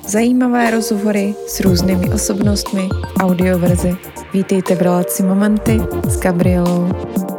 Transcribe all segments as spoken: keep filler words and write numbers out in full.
Zajímavé rozhovory s různými osobnostmi, audioverze. Vítejte v relaci Momenty s Gabrielou.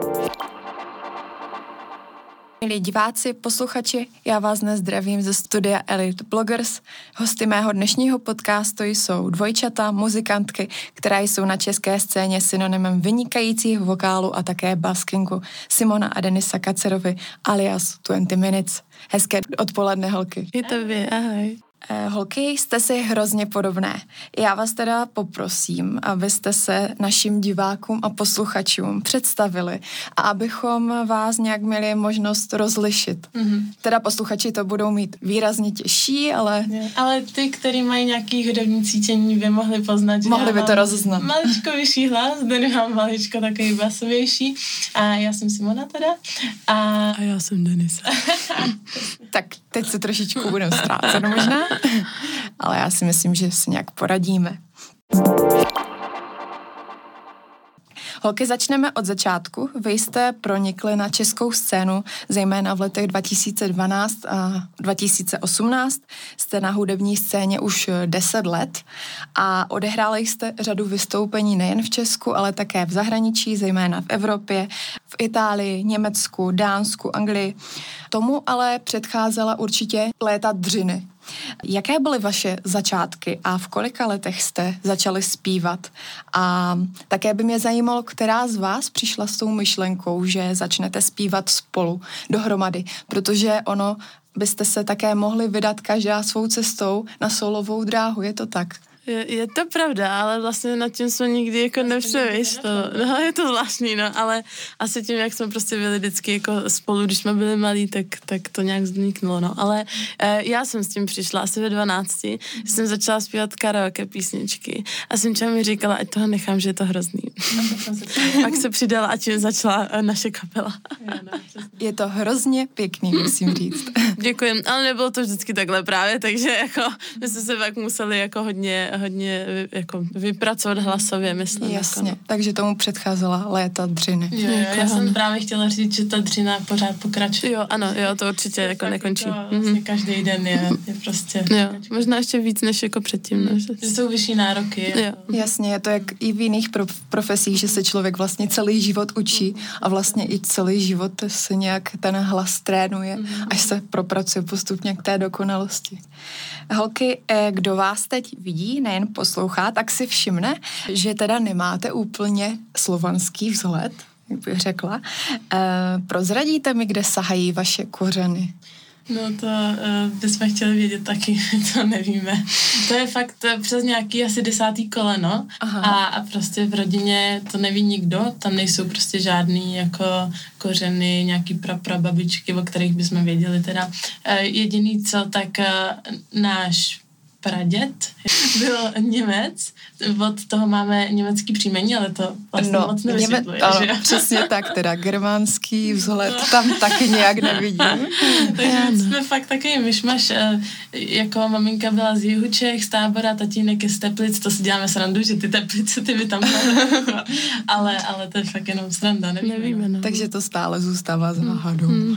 Milí diváci, posluchači, já vás dnes zdravím ze studia Elite Bloggers. Hosty mého dnešního podcastu jsou dvojčata, muzikantky, které jsou na české scéně synonymem vynikajícího vokálu a také baskingu, Simona a Denisa Kacerovi alias dvacet Minutes. Hezké odpoledne, holky. I tobě, ahoj. Holky, jste si hrozně podobné. Já vás teda poprosím, abyste se našim divákům a posluchačům představili a abychom vás nějak měli možnost rozlišit. Mm-hmm. Teda posluchači to budou mít výrazně těžší, ale... Je, ale ty, který mají nějaký hudební cítění, by mohli poznat, že mohli by to rozeznat. Maličko vyšší hlas, Denny mám maličko takový basovější. A já jsem Simona teda. A, a já jsem Denisa. Tak teď se trošičku budeme ztrácet možná, ale já si myslím, že si nějak poradíme. Holky, začneme od začátku. Vy jste pronikli na českou scénu, zejména v letech dva tisíce dvanáct a dva tisíce osmnáct. Jste na hudební scéně už deset let a odehráli jste řadu vystoupení nejen v Česku, ale také v zahraničí, zejména v Evropě, v Itálii, Německu, Dánsku, Anglii. Tomu ale předcházela určitě léta dřiny. Jaké byly vaše začátky a v kolika letech jste začali zpívat? A také by mě zajímalo, která z vás přišla s tou myšlenkou, že začnete zpívat spolu, dohromady, protože ono byste se také mohli vydat každá svou cestou na solovou dráhu, je to tak? Je, je to pravda, ale vlastně nad tím jsme nikdy jako nepřemýšleli. No, je to zvláštní, no, ale asi tím, jak jsme prostě byli vždycky jako spolu, když jsme byli malí, tak, tak to nějak vzniknulo, no. Ale eh, já jsem s tím přišla asi ve dvanácti, že jsem začala zpívat karaoke písničky a Simča mi říkala, ať toho nechám, že je to hrozný. Pak se přidala a tím začala eh, naše kapela. Je to hrozně pěkný, musím říct. Děkujem, ale nebylo to vždycky takhle právě, takže jako my jsme se pak museli jako hodně hodně jako vypracovat hlasově, myslím. Jasně, jako no. Takže tomu předcházela léta dřiny. Jo, jo, já jsem právě chtěla říct, že ta dřina pořád pokračuje. Jo, ano, jo, to určitě jako nekončí. To vlastně mm-hmm. každý den je, je prostě... Jo, možná ještě víc než jako předtím. No, že... že jsou vyšší nároky. Jo. Jasně, je to jak i v jiných pro- profesích, že se člověk vlastně celý život učí a vlastně i celý život se nějak ten hlas trénuje, mm-hmm. až se propracuje postupně k té dokonalosti. Holky, kdo vás teď vidí, nejen poslouchá, tak si všimne, že teda nemáte úplně slovanský vzhled, jak bych řekla. E, prozradíte mi, kde sahají vaše kořeny? No to uh, bychom chtěli vědět taky, to nevíme. To je fakt uh, přes nějaký asi desátý koleno a, a prostě v rodině to neví nikdo, tam nejsou prostě žádný jako kořeny, nějaký praprababičky, o kterých bychom věděli teda. Uh, jediný co, tak uh, náš praděd byl Němec, od toho máme německý příjmení, ale to vlastně no, moc nevysvětluje. Něme- ano, přesně tak, teda germánský vzhled no. Tam taky nějak nevidím. Takže jsme fakt takový myšmaš, jako maminka byla z jihu Čech, z Tábora, tatínek je z Teplic, to si děláme srandu, že ty Teplice, ty by tam ale, ale to je fakt jenom sranda, nevíme. nevíme no. Takže to stále zůstává záhadou. Hmm.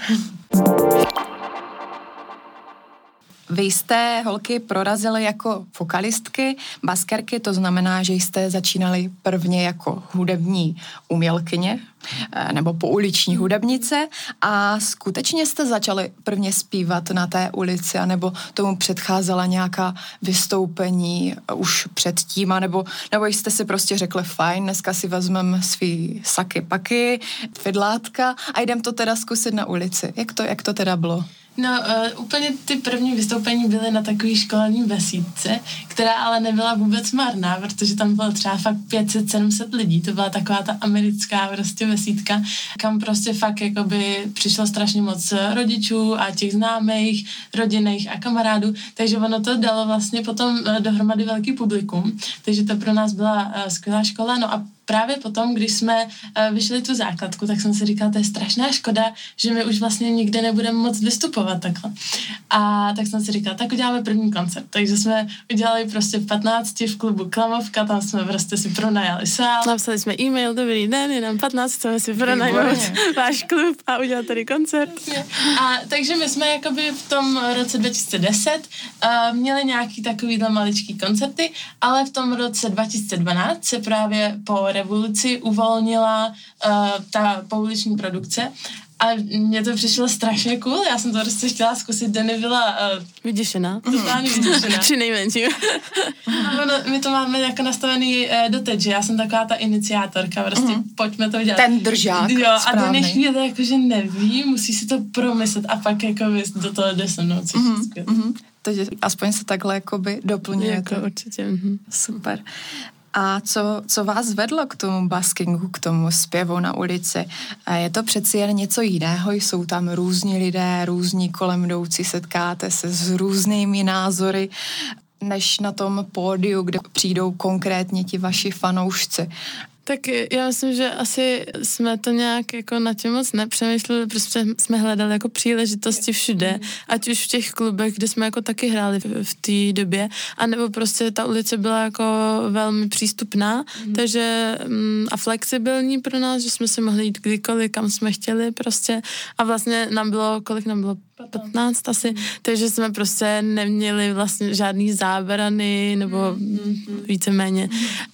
Vy jste, holky, prorazily jako vokalistky, baskerky, to znamená, že jste začínali prvně jako hudební umělkyně nebo pouliční hudebnice a skutečně jste začali prvně zpívat na té ulici, anebo tomu předcházela nějaká vystoupení už předtím, nebo, nebo jste si prostě řekli fajn, dneska si vezmeme svý saky paky, fidlátka a jdem to teda zkusit na ulici. Jak to, jak to teda bylo? No, uh, úplně ty první vystoupení byly na takový školní besídce, která ale nebyla vůbec marná, protože tam bylo třeba fakt pět set sedm set lidí, to byla taková ta americká prostě besídka, kam prostě fakt jakoby přišlo strašně moc rodičů a těch známých, rodinných a kamarádů, takže ono to dalo vlastně potom dohromady velký publikum, takže to pro nás byla uh, skvělá škola, no a právě potom, když jsme uh, vyšli tu základku, tak jsem si říkala, to je strašná škoda, že my už vlastně nikde nebudeme moc vystupovat takhle. A tak jsem si říkala, tak uděláme první koncert. Takže jsme udělali prostě v patnácti v klubu Klamovka, tam jsme prostě si pronajali sál. Napsali jsme e-mail, dobrý den, je nám patnáct, chceme si pronajmout váš klub a udělat tady koncert. A takže my jsme jakoby v tom roce dva tisíce deset uh, měli nějaký takovýhle maličký koncerty, ale v tom roce dva tisíce dvanáct se právě po revoluci uvolnila uh, ta pouliční produkce a mně to přišlo strašně cool, já jsem to prostě chtěla zkusit, Denny byla uh, vyděšená. Totálně vyděšená. Při nejmenším. A ono, my to máme jako nastavený uh, doteď, že já jsem taková ta iniciátorka, prostě uh-huh. pojďme to udělat. Ten držák, jo, správný. A Denny chvíli jakože neví, musí si to promyslet a pak jako do toho jde se mnou, což uh-huh. je skvělé. Uh-huh. Takže aspoň se takhle jakoby doplňujete. Jako určitě. Uh-huh. Super. A co, co vás vedlo k tomu buskingu, k tomu zpěvu na ulici? A je to přeci jen něco jiného, jsou tam různí lidé, různí kolem jdoucí, setkáte se s různými názory, než na tom pódiu, kde přijdou konkrétně ti vaši fanoušci. Tak já myslím, že asi jsme to nějak jako na tím moc nepřemýšleli, protože jsme hledali jako příležitosti všude, ať už v těch klubech, kde jsme jako taky hráli v, v té době, anebo prostě ta ulice byla jako velmi přístupná, mm. takže mm, a flexibilní pro nás, že jsme si mohli jít kdykoliv, kam jsme chtěli prostě a vlastně nám bylo, kolik nám bylo? patnáct asi, takže jsme prostě neměli vlastně žádný zábrany nebo mm-hmm. víceméně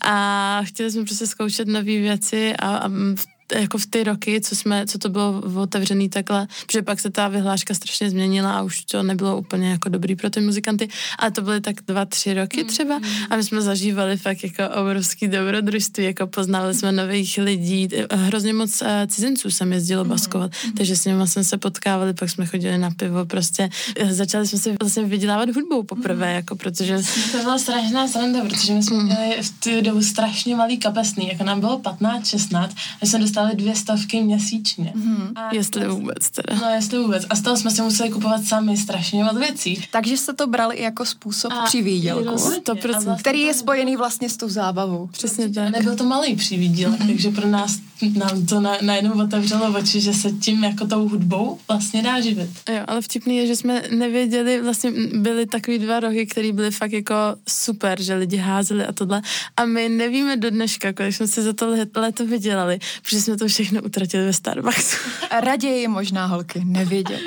a chtěli jsme prostě zkoušet nové věci a, a v jako v ty roky, co jsme, co to bylo otevřený takhle, protože pak se ta vyhláška strašně změnila a už to nebylo úplně jako dobrý pro ty muzikanty, ale to byly tak dva, tři roky třeba a my jsme zažívali fakt jako obrovský dobrodružství, jako poznali jsme nových lidí, hrozně moc uh, cizinců jsem jezdilo baskovat, takže s nimi jsme se potkávali, pak jsme chodili na pivo, prostě začali jsme si vlastně vydělávat hudbou poprvé, jako protože... To byla strašná sranda, protože my jsme měli v tu dobu strašně malý kapesný, jako nám bylo patnáct šestnáct a jsme dostali dvě stovky měsíčně. Mm-hmm. A jestli vůbec teda. No, jestli vůbec. A z toho jsme si museli kupovat sami strašně moc věcí. Takže jste to brali i jako způsob při výdělku, sto procent. vlastně který je spojený vlastně s tou zábavou. Přesně tak. Nebyl to malý přivýdělek, mm-hmm. takže pro nás nám to na, najednou otevřelo oči, že se tím jako tou hudbou vlastně dá živit. Jo, ale vtipný je, že jsme nevěděli, vlastně byly takový dva roky, které byly fakt jako super, že lidi házeli a tohle. A my nevíme do dneška, kolik jsme si za to léto vydělali, protože jsme to všechno utratili ve Starbucksu. Raději možná holky nevědět.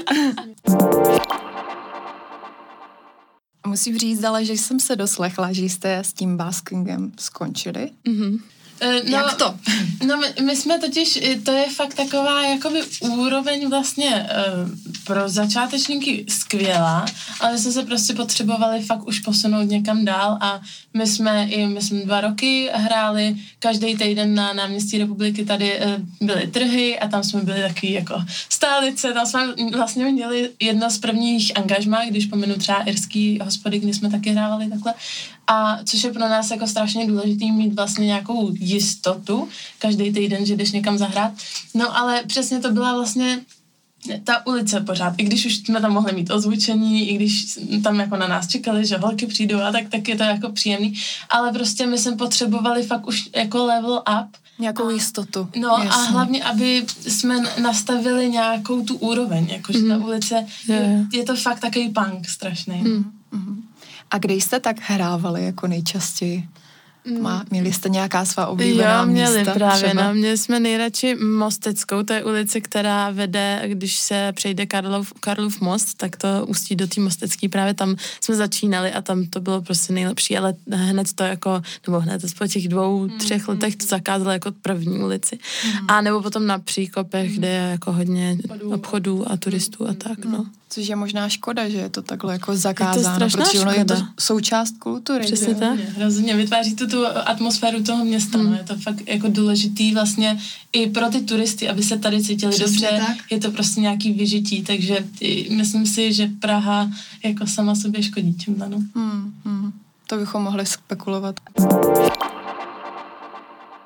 Musím říct ale, že jsem se doslechla, že jste s tím baskingem skončili. Mhm. No, jak to? No my, my jsme totiž, to je fakt taková jakoby úroveň vlastně uh, pro začátečníky skvělá, ale my jsme se prostě potřebovali fakt už posunout někam dál a my jsme i, my jsme dva roky hráli, každý týden na náměstí Republiky tady uh, byly trhy a tam jsme byli taky jako stálice, tam jsme vlastně měli jedno z prvních angažmá, když pominu třeba irský hospody, kdy jsme taky hrávali takhle. A což je pro nás jako strašně důležitý mít vlastně nějakou jistotu každý týden, že jdeš někam zahrát. No ale přesně to byla vlastně ta ulice pořád. I když už jsme tam mohli mít ozvučení, i když tam jako na nás čekali, že holky přijdou a tak, tak je to jako příjemný. Ale prostě my jsme potřebovali fakt už jako level up. Nějakou a, jistotu. No jasný. A hlavně, aby jsme nastavili nějakou tu úroveň. Jakože mm. ta ulice, je, je to fakt takový punk strašný. Mm. Mm. A kde jste tak hrávali jako nejčastěji? Má, měli jste nějaká svá oblíbená jo, měli místa? právě, třeba? no. Měli jsme nejradši Mosteckou, to je ulice, která vede, když se přejde Karlov, Karlov most, tak to ústí do té Mostecký, právě tam jsme začínali a tam to bylo prostě nejlepší, ale hned to jako, nebo hned po těch dvou, mm, třech mm, letech to zakázalo jako první ulici. Mm. A nebo potom na Příkopech, mm. kde je jako hodně obchodů, obchodů a turistů a tak, mm. no. Což je možná škoda, že je to takhle jako zakázáno, je to protože ono je to škoda. Součást kultury. Přesně tak. Hrozně vytváří to tu atmosféru toho města, mm. no, je to fakt jako důležitý vlastně i pro ty turisty, aby se tady cítili Přesně dobře, tak. Je to prostě nějaký vyžití, takže myslím si, že Praha jako sama sobě škodí tímhle, no. Hmm, hmm. To bychom mohli spekulovat.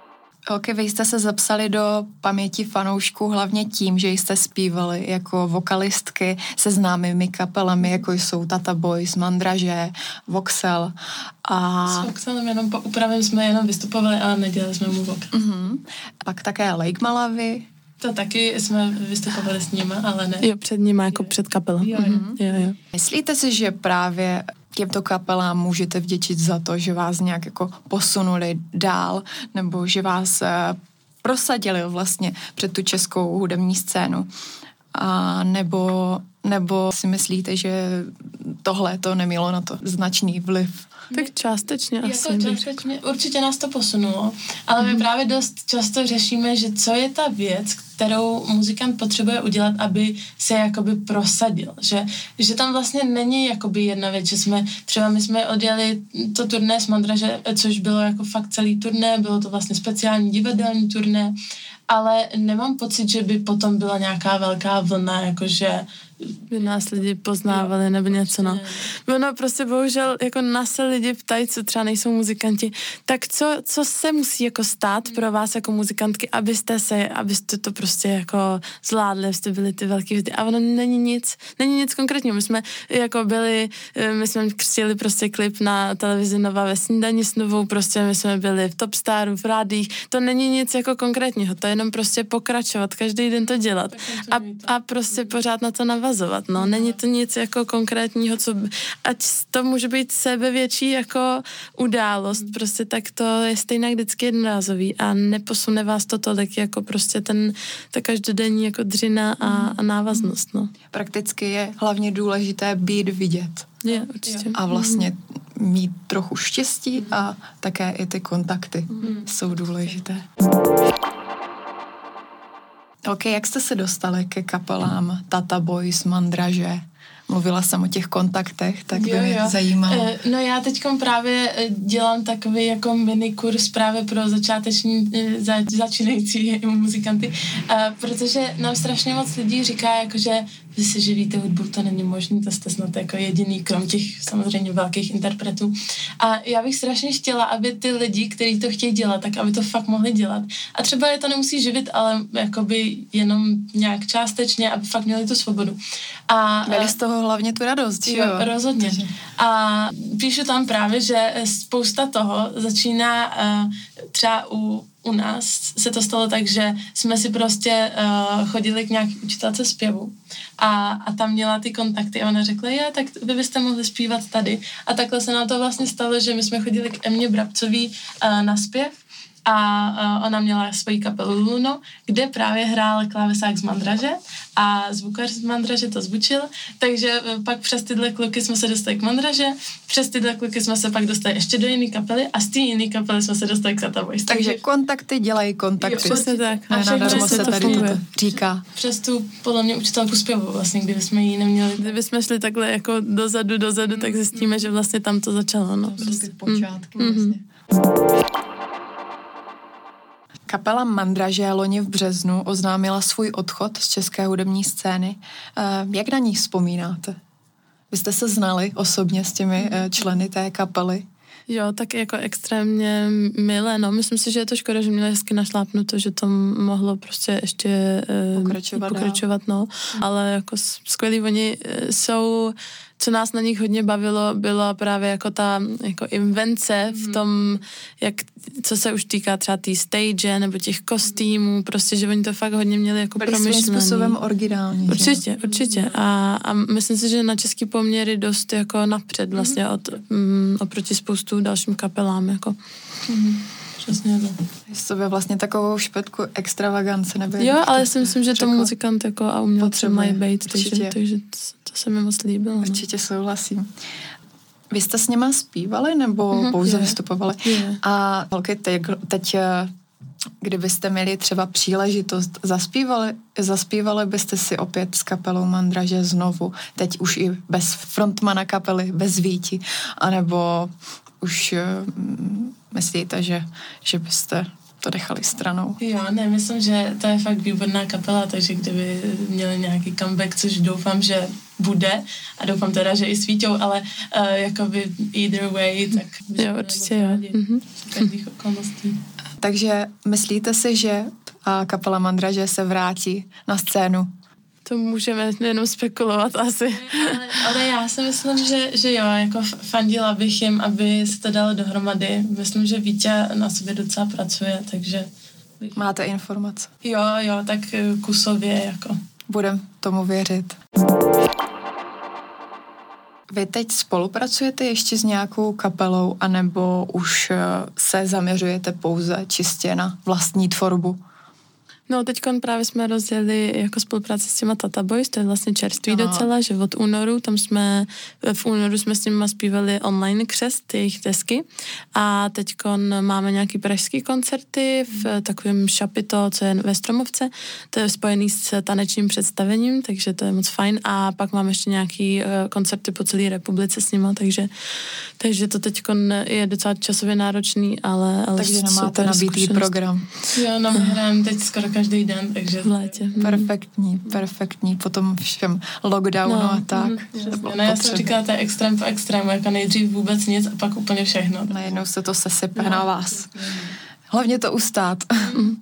Holky, vy jste se zapsali do paměti fanoušků hlavně tím, že jste zpívali jako vokalistky se známými kapelami, jako jsou Tata Boys, Mandraže, Voxel. A... S Voxelem jenom po úpravě jsme jenom vystupovali, ale nedělali jsme mu vokal. Uh-huh. Pak také Lake Malawi. To taky jsme vystupovali s nima, ale ne. Jo, před nima, jako jo. Před kapelou. Jo, jo. Uh-huh. jo, jo. Myslíte si, že právě těmto kapelám můžete vděčit za to, že vás nějak jako posunuli dál, nebo že vás uh, prosadili vlastně před tu českou hudební scénu? A nebo, nebo si myslíte, že tohle to nemělo na to značný vliv? Tak částečně jako asi. Částečně, určitě nás to posunulo, ale my mm. právě dost často řešíme, že co je ta věc, kterou muzikant potřebuje udělat, aby se jakoby prosadil. Že, že tam vlastně není jakoby jedna věc, že jsme, třeba my jsme odjeli to turné s Mandraže, což bylo jako fakt celý turné, bylo to vlastně speciální divadelní turné, ale nemám pocit, že by potom byla nějaká velká vlna, jakože by nás lidi poznávali nebo něco, no. Ono prostě bohužel, jako nás se lidi ptají, co třeba nejsou muzikanti, tak co, co se musí jako stát pro vás jako muzikantky, abyste se, abyste to prostě jako zvládli, abyste byli ty velký hvězdy. A ono není nic, není nic konkrétního. My jsme jako byli, my jsme křtili prostě klip na televizi Nova ve snídani s Novou, prostě my jsme byli v Top Staru, v rádích. To není nic jako konkrétního, to je jenom prostě pokračovat, každý den to dělat a, a prostě pořád na to navazovat. No, není to nic jako konkrétního, co, ať to může být sebevětší jako událost, prostě tak to je stejně vždycky jednorázový a neposune vás to tolik jako prostě ten, ta každodenní jako dřina a, a návaznost, no. Prakticky je hlavně důležité být vidět. Je, určitě. A vlastně mít trochu štěstí a také i ty kontakty jsou důležité. Ok, jak jste se dostali ke kapelám Tata Boys, Mandraže? Mluvila jsem o těch kontaktech, tak by jo, mě jo. zajímalo. No já teďkom právě dělám takový jako mini kurz právě pro začáteční, za, začínající muzikanty, protože nám strašně moc lidí říká, jako, že vy si živíte hudbu, to není možné, to jste snad jako jediný, krom těch samozřejmě velkých interpretů. A já bych strašně chtěla, aby ty lidi, kteří to chtějí dělat, tak aby to fakt mohli dělat. A třeba je to nemusí živit, ale jakoby jenom nějak částečně, aby fakt měli tu svobodu. A měli z toho hlavně tu radost, jo? Jo, rozhodně. A píšu tam právě, že spousta toho začíná uh, třeba u u nás se to stalo tak, že jsme si prostě uh, chodili k nějaký učitelce zpěvu a, a tam měla ty kontakty a ona řekla, je, tak vy byste mohli zpívat tady. A takhle se nám to vlastně stalo, že my jsme chodili k Emě Brabcový uh, na zpěv a uh, ona měla svoji kapelu Luno, kde právě hrál klávesák z Mandraže a zvukař z Mandraže to zvučil, takže uh, pak přes tyhle kluky jsme se dostali k Mandraže, přes tyhle kluky jsme se pak dostali ještě do jiné kapely a z té jiné kapely jsme se dostali k Tata Boys. Takže, takže kontakty dělají kontakty. Jo, přesně tak. A nadarmo se tady to říká. Přes tu, podle mě, učitelku zpěvu vlastně, kdyby jsme ji neměli. Kdyby jsme šli takhle jako dozadu, dozadu, mm. tak zjistíme, že vlastně tam to začalo. No. To jsou ty počátky mm. vlastně. Kapela Mandraže loni v březnu oznámila svůj odchod z české hudební scény. Jak na ní vzpomínáte? Vy jste se znali osobně s těmi členy té kapely? Jo, tak jako extrémně milé, no. Myslím si, že je to škoda, že měli hezky našlápnuto, že to mohlo prostě ještě pokračovat, pokračovat no. Ale jako skvělí oni jsou, co nás na nich hodně bavilo, byla právě jako ta jako invence v tom, jak, co se už týká třeba té stage nebo těch kostýmů, prostě, že oni to fakt hodně měli jako byli promyšlený. Byli svým způsobem originální. Určitě, že? určitě. A, a myslím si, že na český poměry dost jako napřed vlastně od, um, oproti spoustu dalším kapelám, jako. Mm-hmm. Přesně to. Je sobě vlastně takovou špetku extravagance. Nebo jo, ale já si myslím, že to muzikant jako a umělci mají být, takže, takže to, to se mi moc líbilo. Určitě no. souhlasím. Vy jste s něma zpívali nebo mm-hmm, pouze je. vystupovali? Je. A holky, teď, teď kdybyste měli třeba příležitost, zaspívali, zaspívali byste si opět s kapelou Mandraže znovu, teď už i bez frontmana kapely, bez Víti, anebo už mm, myslíte, že, že byste to nechali stranou? Jo, ne, myslím, že to je fakt výborná kapela, takže kdyby měli nějaký comeback, což doufám, že bude a doufám teda, že i s Víťou, ale uh, jakoby either way, tak jo, určitě jo. Mm-hmm. Každých okolností. Takže myslíte si, že a kapela Mandraže se vrátí na scénu? To můžeme jenom spekulovat asi. Ale, ale já si myslím, že, že jo, jako fandila bych jim, aby se to dalo dohromady. Myslím, že Vítě na sobě docela pracuje, takže... Bych... Máte informace? Jo, jo, tak kusově jako. Budem tomu věřit. Vy teď spolupracujete ještě s nějakou kapelou, anebo už se zaměřujete pouze čistě na vlastní tvorbu? No, teďkon právě jsme rozjeli jako spolupráci s těma Tata Boys, to je vlastně čerství Aha. docela, že od únoru, tam jsme, v únoru jsme s nimi zpívali online křest, jejich desky a teďkon máme nějaký pražský koncerty v takovém Šapito, co je ve Stromovce, to je spojený s tanečním představením, takže to je moc fajn a pak máme ještě nějaký koncerty po celé republice s nima, takže, takže to teďkon je docela časově náročný, ale, ale takže nemáte nabitý program. Jo, no, hrám teď skoro každý den, takže... V létě. Perfektní, perfektní. Potom všem lockdownu no, a tak. Mm, no, já jsem říkala, to je extrém po extrému, jako nejdřív vůbec nic a pak úplně všechno. Najednou se to sesype no. na vás. Hlavně to ustát. Mm.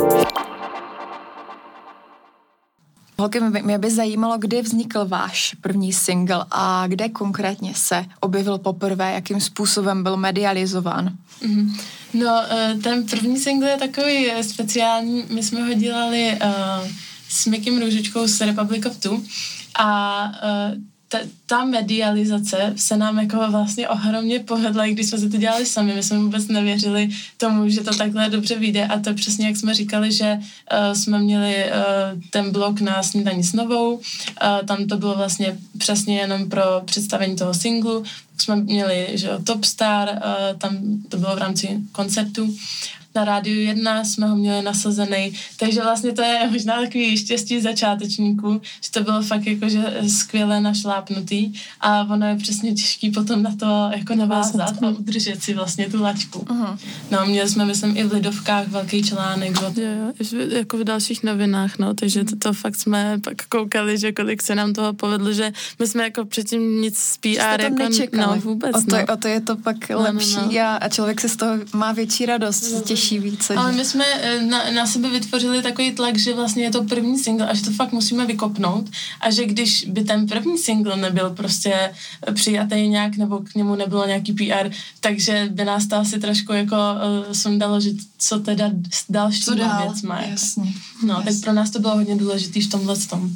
Holky, mě by zajímalo, kdy vznikl váš první single a kde konkrétně se objevil poprvé, jakým způsobem byl medializován. Mm-hmm. No, ten první single je takový speciální. My jsme ho dělali uh, s Mikim Růžičkou z Republic of Two a uh, ta, ta medializace se nám jako vlastně ohromně povedla, i když jsme se to dělali sami. My jsme vůbec nevěřili tomu, že to takhle dobře vyjde a to přesně, jak jsme říkali, že uh, jsme měli uh, ten blog na Snídani s Novou. Uh, tam to bylo vlastně přesně jenom pro představení toho singlu. Jsme měli, že Top Star, uh, tam to bylo v rámci koncertu. Na Rádiu jedna jsme ho měli nasazený, takže vlastně to je možná takový štěstí začátečníků, že to bylo fakt jakože skvěle našlápnutý a ono je přesně těžký potom na to jako navázat a udržet si vlastně tu laťku. Uh-huh. No, měli jsme, myslím, i v Lidovkách velký článek. Jo, jo, jako v dalších novinách, no, takže to, to fakt jsme pak koukali, že kolik se nám toho povedlo, že my jsme jako předtím nic z P R jako, nečekali. No, vůbec, o to, no. o to je to pak no, lepší no, no. A, a člověk se z toho má větší radost, no. těší více. Ale my jsme na, na sebe vytvořili takový tlak, že vlastně je to první single a že to fakt musíme vykopnout a že když by ten první single nebyl prostě přijatý nějak nebo k němu nebylo nějaký P R, takže by nás to asi trošku jako uh, sundalo, že co teda další co dál? věc má. Jasně. No, Jasně. tak pro nás to bylo hodně důležitý v tomhle tom.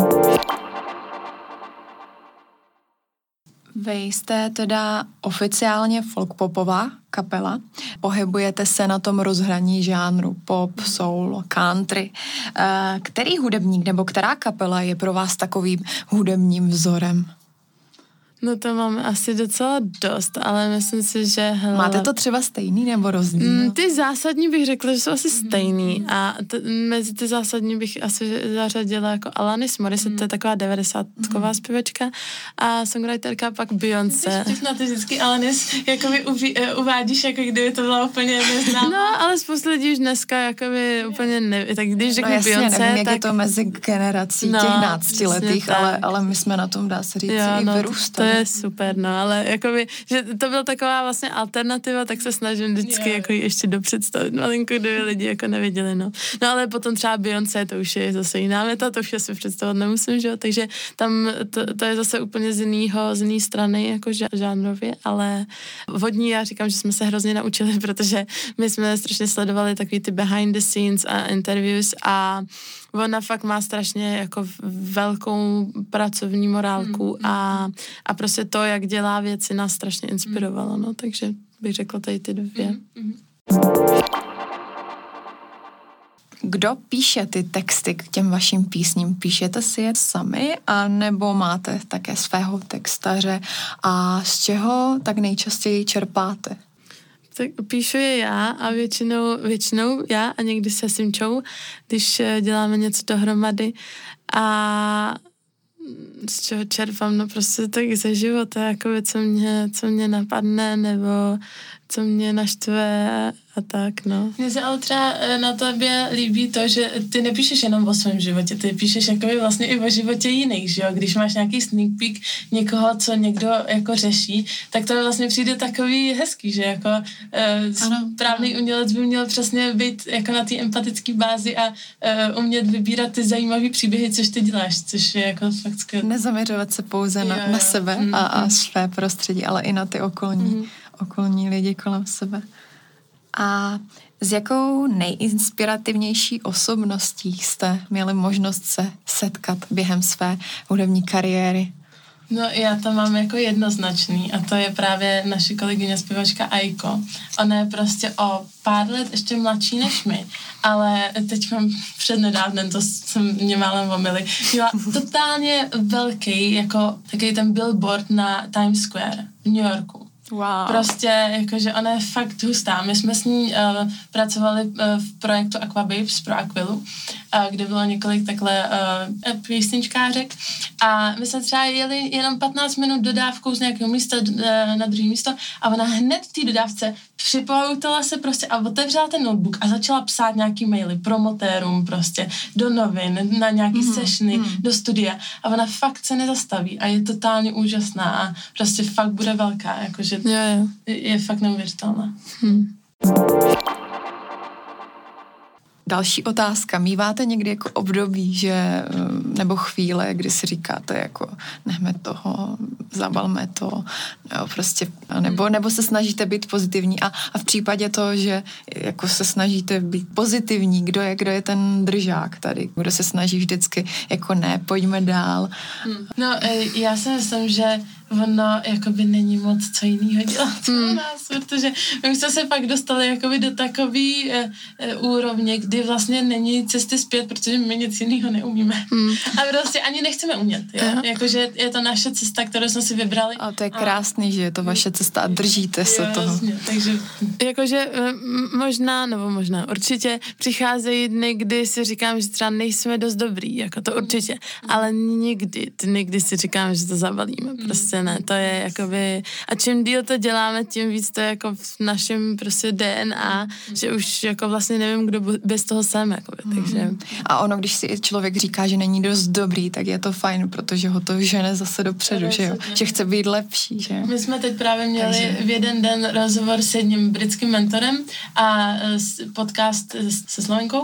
Vy jste teda oficiálně folkpopová kapela. Pohybujete se na tom rozhraní žánru pop, soul, country. Který hudebník nebo která kapela je pro vás takovým hudebním vzorem? No to máme asi docela dost, ale myslím si, že... Hele, máte to třeba stejný nebo rozdíl? Mm, ty zásadní bych řekla, že jsou asi stejný a t- mezi ty zásadní bych asi zařadila jako Alanis Morissette, mm. to je taková devadesátková mm. zpěvačka a songwriterka pak Beyoncé. Ty na ty vždycky Alanis jakoby uví, uvádíš, jako kdyby to byla úplně neznámá. No, ale spousta lidí už dneska jakoby úplně neví, tak když řeknu no, jasně, Beyoncé, nevím, jak tak... je to mezi generací no, těch náctiletých, ale, tak. ale my jsme na tom, dá se říct, jo, i no, vyrůstali. To je super, no, ale jakoby, že to byla taková vlastně alternativa, tak se snažím vždycky yeah. jako ještě dopředstavit malinko, kdyby lidi jako nevěděli, no. No ale potom třeba Beyoncé, to už je zase jiná meta, to už si představovat nemusím, že jo, takže tam to, to je zase úplně z jinýho, z jiný strany, jako žánrově, ale vodní já říkám, že jsme se hrozně naučili, protože my jsme strašně sledovali takový ty behind the scenes a interviews a ona fakt má strašně jako velkou pracovní morálku mm, a, a prostě to, jak dělá věci, nás strašně inspirovalo, no, takže bych řekla tady ty dvě. Mm. Kdo píše ty texty k těm vašim písním? Píšete si je sami, a nebo máte také svého textaře a z čeho tak nejčastěji čerpáte? Tak píšu je já a většinou, většinou já a někdy se Simčou, když děláme něco dohromady a z čeho čerpám, no prostě tak ze života, jako co mě, co mě napadne, nebo co mě naštve a tak, no. Mně se ale třeba na tobě líbí to, že ty nepíšeš jenom o svém životě, ty píšeš jakoby vlastně i o životě jiných, že jo? Když máš nějaký sneak peek někoho, co někdo jako řeší, tak to vlastně přijde takový hezký, že jako uh, správný umělec by měl přesně být jako na té empatické bázi a uh, umět vybírat ty zajímavé příběhy, což ty děláš, což je jako fakt skvělé. Nezaměřovat se pouze jo, na, jo. na sebe mm, a, a mm. své prostředí, ale i na ty okolní, mm. okolní lidi kolem sebe. A s jakou nejinspirativnější osobností jste měli možnost se setkat během své hudební kariéry? No já to mám jako jednoznačný a to je právě naše kolegyně zpěvačka Aiko. Ona je prostě o pár let ještě mladší než my, ale teď mám přednedávnem, to jsem mě málem omily, měla totálně velký, jako takový ten billboard na Times Square v New Yorku. Wow. Prostě, jakože ona je fakt hustá. My jsme s ní uh, pracovali uh, v projektu Aquababes pro Aquilu, uh, kde bylo několik takhle uh, písničkářek a my jsme třeba jeli jenom patnáct minut dodávkou z nějakého místa uh, na druhé místo a ona hned v té dodávce připoutala se prostě a otevřela ten notebook a začala psát nějaký maily promotérům prostě do novin, na nějaký mm, sessiony, mm. do studia a ona fakt se nezastaví a je totálně úžasná a prostě fakt bude velká, jakože jo, jo. Je, je fakt neuvěřitelná. Hmm. Další otázka. Míváte někdy jako období, že, nebo chvíle, kdy si říkáte jako nechme toho, zabalme to, jo, prostě, nebo, nebo se snažíte být pozitivní a, a v případě toho, že jako se snažíte být pozitivní, kdo je, kdo je ten držák tady, kdo se snaží vždycky jako ne, pojďme dál. Hmm. No, já si myslím, že ono jakoby není moc co jinýho dělat u hmm. nás, protože my jsme se pak dostali jakoby do takový e, e, úrovně, kdy vlastně není cesty zpět, protože my nic jiného neumíme. Hmm. A prostě ani nechceme umět, jo? Yeah. Jakože je to naše cesta, kterou jsme si vybrali. A to je krásný, a... že je to vaše cesta a držíte se jo, toho. Jasně, takže... Jakože možná, nebo možná určitě přicházejí dny, kdy si říkám, že třeba nejsme dost dobrý, jako to určitě, hmm. ale nikdy, nikdy si říkám, že to zabalíme, prostě ne, to je jakoby, a čím díl to děláme, tím víc to je jako v našem prostě D N A, že už jako vlastně nevím, kdo bez toho jsem, jakoby, takže. A ono, když si člověk říká, že není dost dobrý, tak je to fajn, protože ho to žene zase dopředu, že jo, že chce být lepší, že jo. My jsme teď právě měli takže... v jeden den rozhovor s jedním britským mentorem a podcast se Slovenkou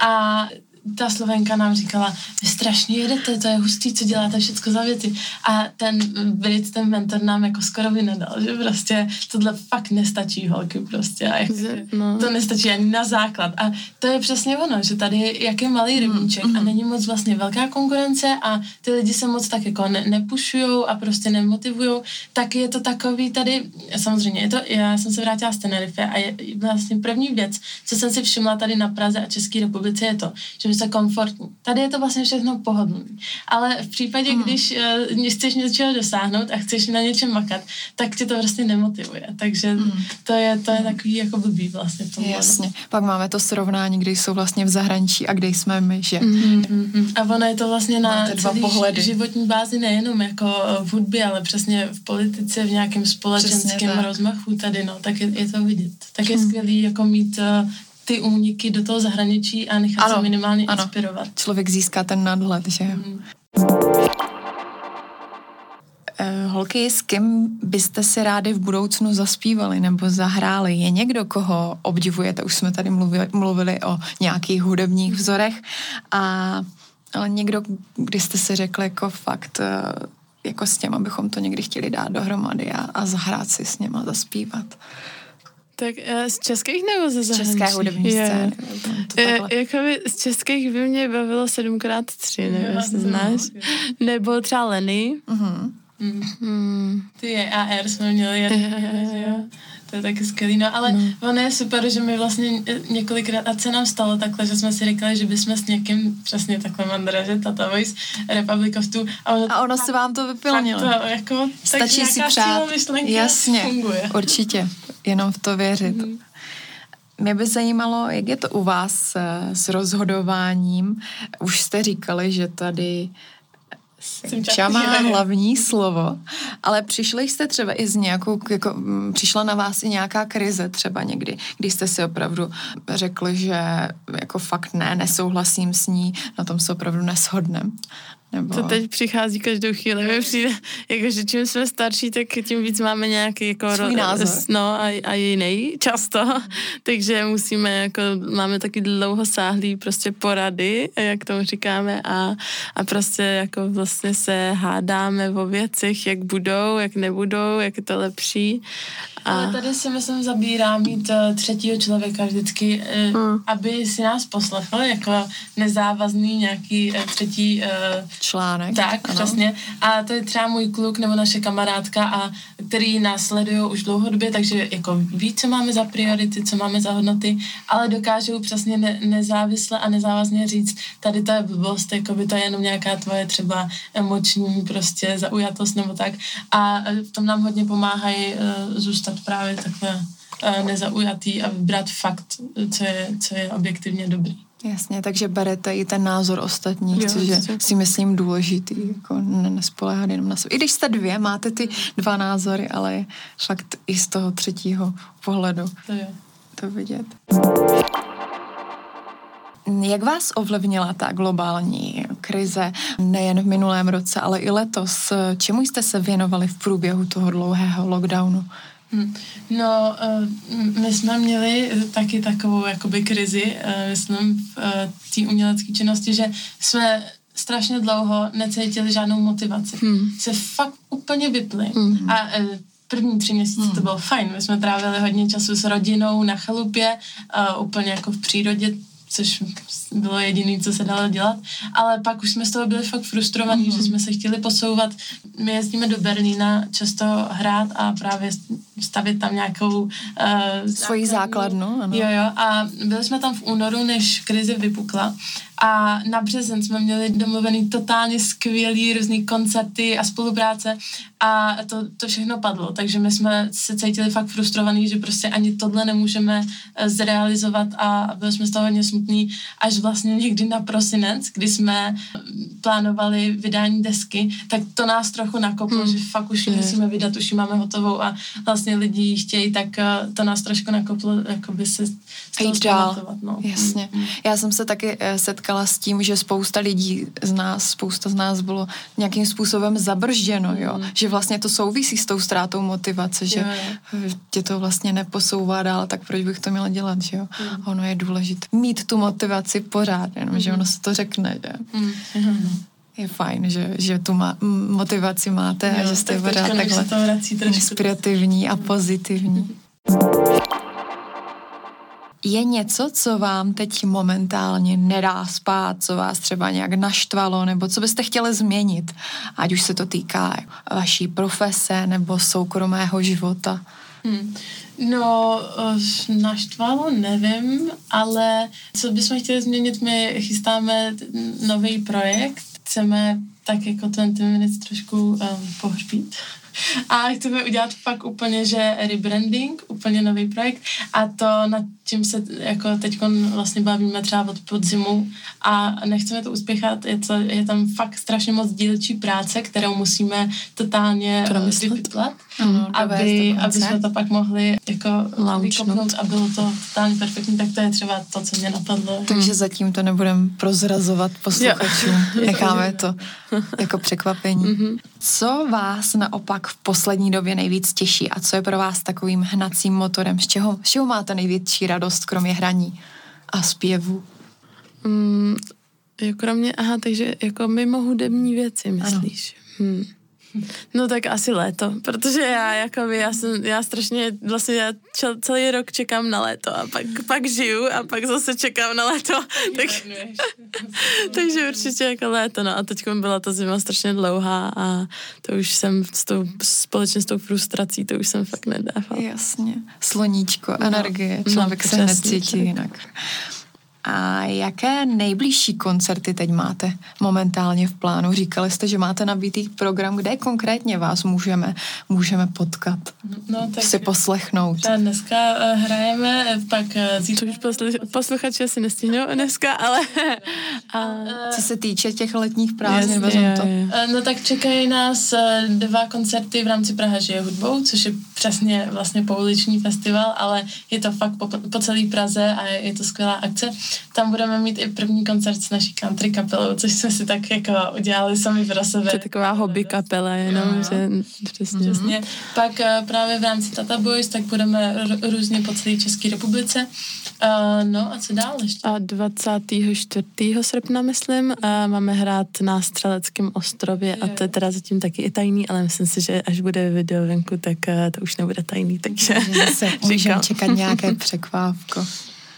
a ta Slovenka nám říkala, vy strašně jedete, to je hustý, co děláte všecko za věci. A ten Brit, ten mentor nám jako skoro vynadal, že prostě tohle fakt nestačí, holky, prostě. A jako, no. To nestačí ani na základ. A to je přesně ono, že tady je jaký malý rybníček mm, mm. a není moc vlastně velká konkurence a ty lidi se moc tak jako ne, nepušujou a prostě nemotivujou, tak je to takový tady, samozřejmě, je to, já jsem se vrátila z Tenerife a je vlastně první věc, co jsem si všimla tady na Praze a České republice je to, že se komfortní. Tady je to vlastně všechno pohodlný. Ale v případě, mm. když uh, chceš něčeho dosáhnout a chceš na něčem makat, tak tě to vlastně nemotivuje. Takže mm. to je to je takový jako blbý vlastně. Jasně. Pak máme to srovnání, kde jsou vlastně v zahraničí a kde jsme my, že? Mm. Mm. A ono je to vlastně na celý pohledy. životní bázi nejenom jako v hudbě, ale přesně v politice, v nějakém společenském rozmachu tady, no, tak je, je to vidět. Tak je mm. skvělý jako mít uh, ty úniky do toho zahraničí a nechat ano, se minimálně ano. inspirovat. Člověk získá ten nadhled, že jo. Mm. Holky, s kým byste si rádi v budoucnu zaspívali nebo zahráli? Je někdo, koho obdivujete? Už jsme tady mluvili, mluvili o nějakých hudebních vzorech, a, ale někdo, kdy jste si řekli jako fakt, jako s těma bychom to někdy chtěli dát dohromady a, a zahrát si s něma, zaspívat. Tak z českých nebo ze zahraničí? Z české hudební scény. Je, jakoby z českých by mě bavilo sedm krát tři, nevím, jestli znáš. Nebo třeba Lenny. Uh-huh. Mm. Mm. Ty je A R jsme měli jedný, že jo. To je taky skvělý, no ale no. ono je super, že my vlastně několikrát, a se nám stalo takhle, že jsme si říkali, že bychom s někým, přesně takhle mandraže, Tata Voice, Republic of Two. A ono, a ono se vám to vyplnilo. To, jako, stačí si přát. Jasně, funguje. Určitě, jenom v to věřit. Mm. Mě by zajímalo, jak je to u vás s rozhodováním. Už jste říkali, že tady Ča má hlavní slovo, ale přišli jste třeba i z nějakou, jako, přišla na vás i nějaká krize třeba někdy, když jste si opravdu řekli, že jako fakt ne, nesouhlasím s ní, na tom se opravdu neshodnem. Nebo... To teď přichází každou chvíli, mi přijde, jakože čím jsme starší, tak tím víc máme nějaký jako svůj názor. No a, a jiný často, takže musíme jako, máme taky dlouhosáhlý prostě porady, jak tomu říkáme a, a prostě jako vlastně se hádáme o věcech, jak budou, jak nebudou, jak je to lepší. A... Ale tady si myslím zabírá mít uh, třetího člověka vždycky, uh, hmm. aby si nás poslechl jako nezávazný nějaký uh, třetí uh, článek. Tak, ano. Přesně. A to je třeba můj kluk nebo naše kamarádka, a který nás sledují už dlouhodobě, takže jako ví, co máme za priority, co máme za hodnoty, ale dokážou přesně ne- nezávisle a nezávazně říct, tady to je blbost, jako by to je jenom nějaká tvoje třeba emoční prostě zaujatost nebo tak. A v tom nám hodně pomáhají uh, zůstat právě takhle uh, nezaujatý a vybrat fakt, co je, co je objektivně dobrý. Jasně, takže berete i ten názor ostatních, jo, což je si myslím důležitý, jako nespoléhat jenom na sebe. I když jste dvě, máte ty dva názory, ale je fakt i z toho třetího pohledu to, je. to vidět. Jak vás ovlivnila ta globální krize nejen v minulém roce, ale i letos? Čemu jste se věnovali v průběhu toho dlouhého lockdownu? No, my jsme měli taky takovou jakoby krizi, myslím, v té umělecké činnosti, že jsme strašně dlouho necítili žádnou motivaci. Hmm. Se fakt úplně vypli. Hmm. A první tři měsíce hmm. to bylo fajn. My jsme trávili hodně času s rodinou na chalupě, úplně jako v přírodě, což bylo jediné, co se dalo dělat, ale pak už jsme z toho byli fakt frustrovaní, mm-hmm. že jsme se chtěli posouvat. My jezdíme do Berlína často hrát a právě stavit tam nějakou uh, svoji základnu. Ano. Jo, jo, a byli jsme tam v únoru, než krize vypukla, a na březen jsme měli domluvený totálně skvělý různý koncerty a spolupráce a to, to všechno padlo, takže my jsme se cítili fakt frustrovaní, že prostě ani tohle nemůžeme zrealizovat a byli jsme z toho hodně smutní, až vlastně někdy na prosinec, kdy jsme plánovali vydání desky, tak to nás trochu nakoplo, hmm. že fakt už ji musíme vydat, už ji máme hotovou a vlastně lidi ji chtějí, tak to nás trošku nakoplo, jakoby se z toho zpamatovat. No. Jasně. Hmm. Já jsem se taky setkala s tím, že spousta lidí z nás, spousta z nás bylo nějakým způsobem zabržděno, jo, hmm. že vlastně to souvisí s tou ztrátou motivace, že jo, jo. tě to vlastně neposouvá dál, tak proč bych to měla dělat, že jo. Hmm. Ono je důležité mít tu motivaci pořád, jenom, hmm. že ono se to řekne, že hmm. Hmm. Je fajn, že, že tu ma- motivaci máte jo, a že jste pořád takhle inspirativní a pozitivní. Je něco, co vám teď momentálně nedá spát, co vás třeba nějak naštvalo, nebo co byste chtěli změnit, ať už se to týká vaší profese nebo soukromého života? Hmm. No, naštvalo nevím, ale co bychom chtěli změnit, my chystáme nový projekt, chceme tak jako dvacet minut trošku um, pohřbít. A chceme udělat fakt úplně, že rebranding, úplně nový projekt a to, nad čím se jako teď vlastně bavíme třeba od podzimu a nechceme to uspěchat, je, to, je tam fakt strašně moc dílčí práce, kterou musíme totálně vypitlat, mm, aby, aby jsme to pak mohli jako vykopnout a bylo to totálně perfektní, tak to je třeba to, co mě napadlo. Takže mm. zatím to nebudeme prozrazovat posluchačům, necháme to jako překvapení. Mm-hmm. Co vás naopak v poslední době nejvíc těší a co je pro vás takovým hnacím motorem? Z čeho, z čeho máte největší radost, kromě hraní a zpěvu? Mm, kromě, aha, takže jako mimo hudební věci, myslíš? Hmm. No tak asi léto, protože já jakoby, já jsem, já strašně, vlastně já čel, celý rok čekám na léto a pak, pak žiju a pak zase čekám na léto, tak, takže určitě jako léto, no a teď byla ta zima strašně dlouhá a to už jsem s tou, společně s tou frustrací, to už jsem fakt nedával. Jasně, sloníčko, energie, no, člověk no, se hned cítí jinak. A jaké nejbližší koncerty teď máte momentálně v plánu? Říkali jste, že máte nabitý program, kde konkrétně vás můžeme, můžeme potkat, no, tak si poslechnout. Dneska uh, hrajeme, pak uh, zítřka. Už poslu- posluchači asi nestihnou dneska, ale... a... Co se týče těch letních prázdnin, vezmu to. Uh, no tak čekají nás uh, dva koncerty v rámci Praha žije hudbou, což je přesně vlastně pouliční festival, ale je to fakt po, po celé Praze a je, je to skvělá akce. Tam budeme mít i první koncert s naší country kapelou, což jsme si tak jako udělali sami pro sebe. To je taková hobby kapela, jenom, no. že přesně. Přesně. Pak uh, právě v rámci Tata Boys, tak budeme r- různě po celé České republice. Uh, no a co dál ještě? A dvacátého čtvrtého srpna, myslím, uh, máme hrát na Střeleckém ostrově je. A to je teda zatím taky i tajný, ale myslím si, že až bude video venku, tak uh, to už nebude tajný, takže se můžeme čekat nějaké překvápko.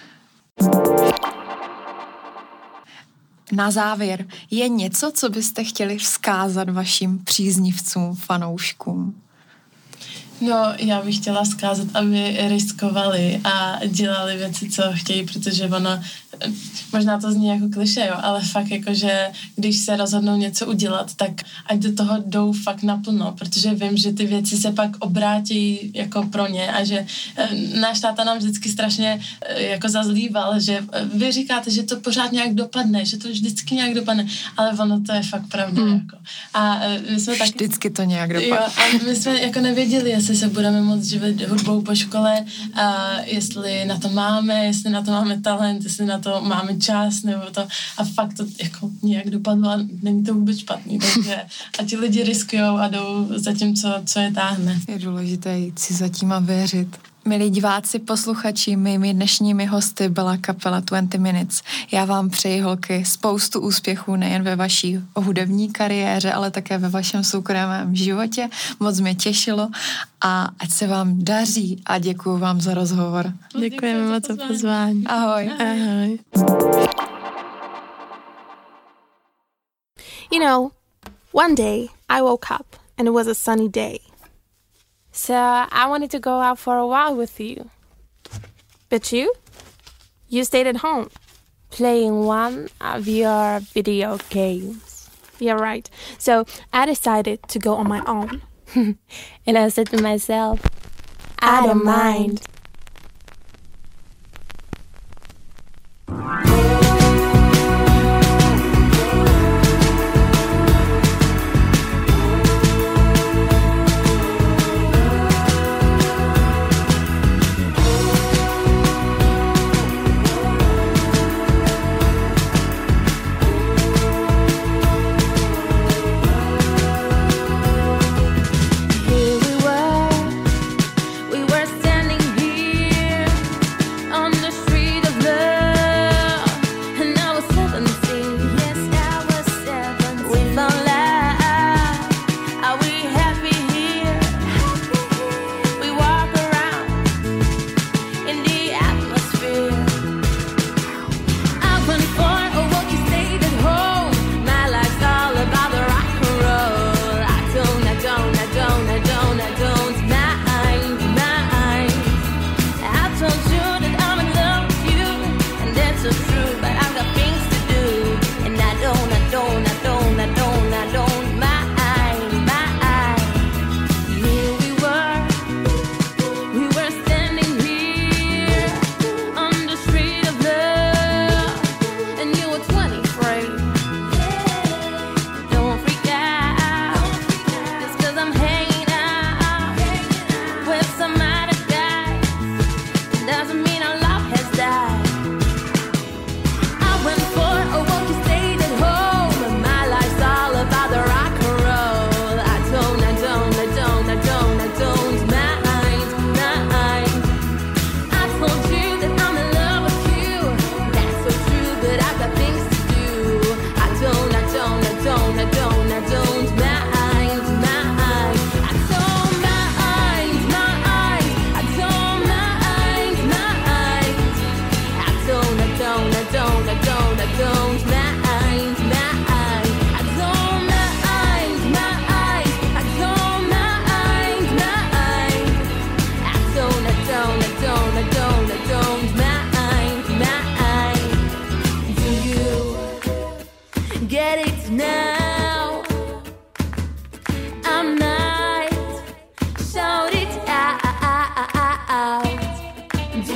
Na závěr, je něco, co byste chtěli vzkázat vašim příznivcům, fanouškům? No, já bych chtěla vzkázat, aby riskovali a dělali věci, co chtějí, protože ono, možná to zní jako klišé, jo, ale fakt jako, že když se rozhodnou něco udělat, tak ať do toho jdou fakt naplno, protože vím, že ty věci se pak obrátí jako pro ně a že náš táta nám vždycky strašně jako zazlíval, že vy říkáte, že to pořád nějak dopadne, že to vždycky nějak dopadne, ale ono to je fakt pravda, hmm. jako. A my jsme tak... Vždycky to nějak dopadne. Jo, a my jsme jako nevěděli, jestli se budeme moct živit hudbou po škole, a jestli na to máme, jestli na to máme talent, jestli na to máme čas, nebo to, a fakt to jako nějak dopadlo a není to vůbec špatný, takže a ti lidi riskujou a jdou za tím, co, co je táhne. Je důležité jít si za tím a věřit. Milí diváci, posluchači, mými dnešními hosty byla kapela dvacet Minutes. Já vám přeji, holky, spoustu úspěchů nejen ve vaší hudební kariéře, ale také ve vašem soukromém životě. Moc mě těšilo a ať se vám daří a děkuju vám za rozhovor. Děkujeme moc za pozvání. Ahoj. Ahoj. You know, one day I woke up and it was a sunny day. So I wanted to go out for a while with you. But you? You stayed at home, playing one of your video games. You're right. So I decided to go on my own. And I said to myself, I don't mind. Here we were, we were standing here.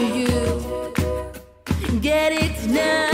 you. Get it now.